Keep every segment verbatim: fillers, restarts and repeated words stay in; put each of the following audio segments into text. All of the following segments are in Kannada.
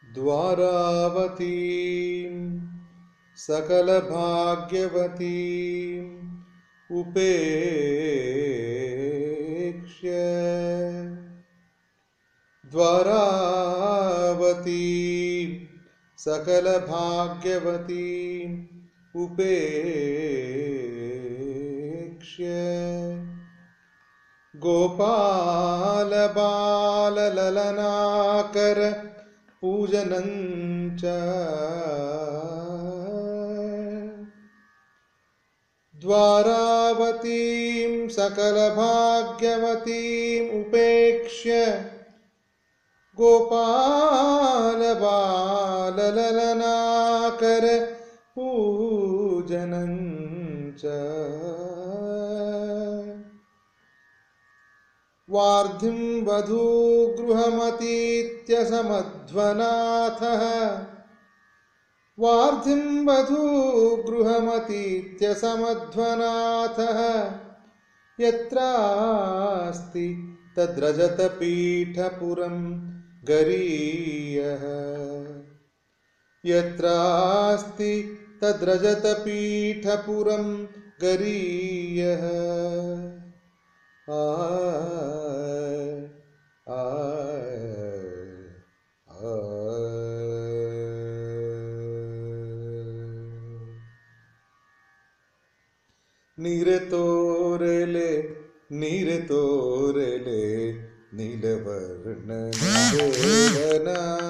ದ್ವಾರಾವತೀಂ ಸಕಲಭಾಗ್ಯವತೀಂ ಉಪೇಕ್ಷ್ಯ ದ್ವಾರಾವತೀಂ ಸಕಲಭಾಗ್ಯವತೀಂ ಉಪೇಕ್ಷ್ಯ ಗೋಪಾಲಬಾಲಲಲನಾಕರ ಪೂಜನಂಚ ದ್ವಾರಾವತೀಂ ಸಕಲಭಾಗ್ಯವತೀಂ ಉಪೇಕ್ಷ್ಯ ಗೋಪಾಲಬಾಲಲಲನಾಕರ ಪೂಜನಂಚ ವಾರ್ಧಿಂ ವಧೂಗೃಹಮತೀತ್ಯಸಮಧ್ವನಾಥಃ ವಾರ್ಧಿಂ ವಧೂಗೃಹಮತೀತ್ಯಸಮಧ್ವನಾಥಃ ಯತ್ರಾಸ್ತಿ ತದ್ರಜತಪೀಠಪುರಂ ಗರೀಯಃ ಯತ್ರಾಸ್ತಿ ತದ್ರಜತಪೀಠಪುರಂ ಗರೀಯಃ ಆ ಆ ನೀರೆ ತೋರೆಲೆ ನೀರೆ ತೋರೆಲೆ ನೀಲವರ್ಣನ ದೇವನ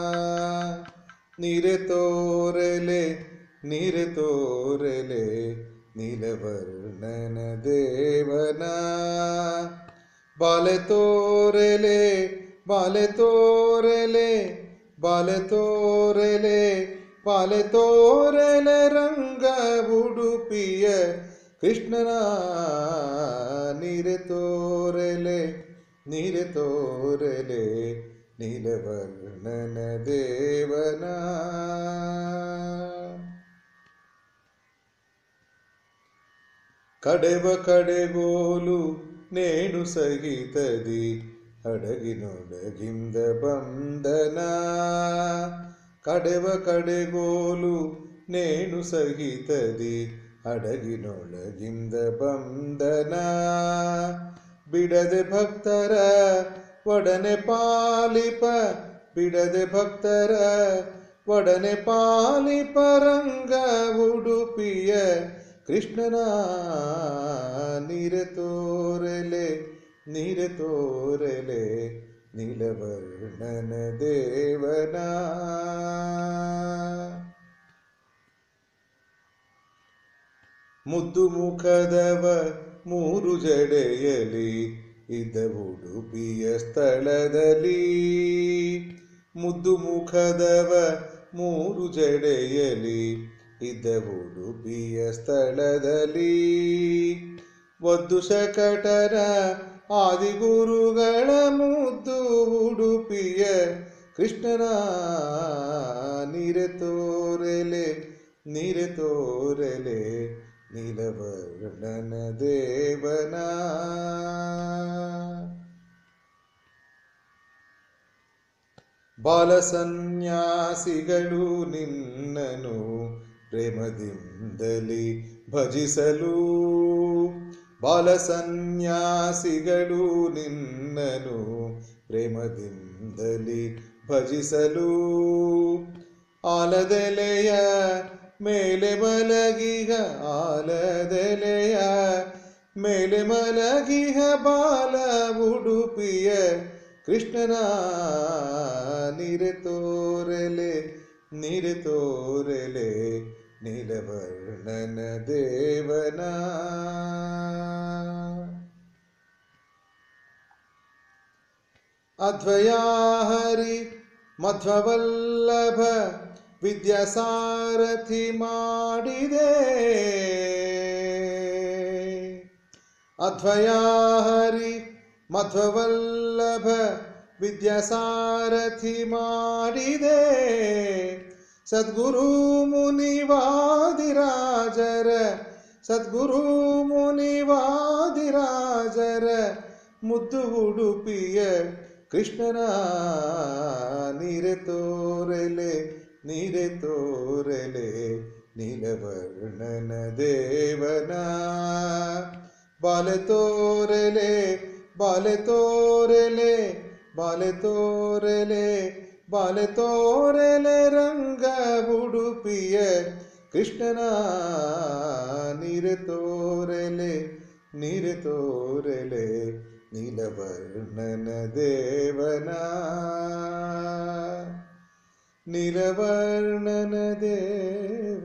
ನೀರೆ ತೋರೆಲೆ ನೀರೆ ತೋರೆಲೆ ನೀಲವರ್ಣನ ದೇವನ ಬಾಲೆ ತೋರೆಲೆ ಬಾಲೆ ತೋರೆಲೆ ಬಾಲೆ ತೋರೆಲೆ ಬಾಲೆ ತೋರೆಲೆ ರಂಗ ಉಡುಪಿಯ ಕೃಷ್ಣನ ನೀರೆ ತೋರೆಲೆ ನೀರೆ ತೋರೆಲೆ ನೀಲವರ್ಣನ ದೇವನ ಕಡೆವ ಕಡೆಗೋಲು ನೇಣು ಸಹಿತದಿ ಹಡಗಿನೊಡಗಿಂದ ಬಂದನ ಕಡೆವ ಕಡೆಗೋಲು ನೇಣು ಸಹಿತದಿ ಹಡಗಿನೊಳಗಿಂದ ಬಂದನ ಬಿಡದೆ ಭಕ್ತರ ಒಡನೆ ಪಾಲಿಪ ಬಿಡದೆ ಭಕ್ತರ ಒಡನೆ ಪಾಲಿಪ ರಂಗ ಉಡುಪಿಯ ಕೃಷ್ಣನ ನೀರೆ ತೋರೆಲೆ ನೀರೆ ತೋರೆಲೆ ನೀಲವರ್ಣನ ದೇವನ ಮುದ್ದು ಮುಖದವ ಮೂರು ಜಡೆಯಲಿ ಇದ್ದ ಉಡುಪಿಯ ಸ್ಥಳದಲ್ಲಿ ಮುದ್ದು ಮುಖದವ ಮೂರು ಜಡೆಯಲಿ ಇದ್ದ ಉಡುಪಿಯ ಸ್ಥಳದಲ್ಲಿ ಒದ್ದು ಶಕಟರ ಆದಿಗುರುಗಳ ಮುದ್ದು ಉಡುಪಿಯ ಕೃಷ್ಣನ ನೀರೆ ತೋರೆಲೆ ನೀರೆ ತೋರೆಲೆ ನೀಲವರ್ಣನ ದೇವನ ಬಾಲಸನ್ಯಾಸಿಗಳು ನಿನ್ನನು ಪ್ರೇಮದಿಂದಲಿ ಭಜಿಸಲು ಬಾಲಸನ್ಯಾಸಿಗಳು ನಿನ್ನನು ಪ್ರೇಮದಿಂದಲಿ ಭಜಿಸಲು ಆಲದೆಲೆಯ ಮೇಲೆ ಮಲಗಿಹ ಆಲದೆಲೆಯ ಮೇಲೆ ಮಲಗಿಹ ಬಾಲ ಉಡುಪಿಯ ಕೃಷ್ಣನ ನೀರೆ ತೋರೆಲೆ ನೀರೆ ತೋರೆಲೆ ನೀಲವರ್ಣನ ದೇವನ ಅದ್ವಯಾಹರಿ ಮಧ್ವವಲ್ಲಭ ವಿದ್ಯಾಸಾರಥಿ ಮಾಡಿದೆ ಅದ್ವಯಾಹರಿ ಮಧ್ವವಲ್ಲಭ ವಿದ್ಯಾಸಾರಥಿ ಮಾಡಿದೆ ಸದ್ಗುರು ಮುನಿವಾದಿರಾಜರ ಸದ್ಗುರು ಮುನಿವಾದಿರಾಜರ ಮುದ್ದು ಉಡುಪಿಯ ಕೃಷ್ಣನ ನೀರೆ ತೋರೆಲೆ ತೋರಲೆ ನೀರೆ ತೋರಲೆ ನೀಲವರ್ಣನ ದೇವನ ಬಾಲೆ ತೋರಲೆ ಬಾಲೆ ತೋರಲೆ ಬಾಲೆ ತೋರಲೆ ಬಾಲೆ ತೋರಲೆ ರಂಗ ಉಡುಪಿಯ ಕೃಷ್ಣನ ನೀರೆ ತೋರಲೆ ನೀರೆ ತೋರಲೆ ನೀಲವರ್ಣನ ದೇವನ ನೀಲವರ್ಣನ ದೇವನ.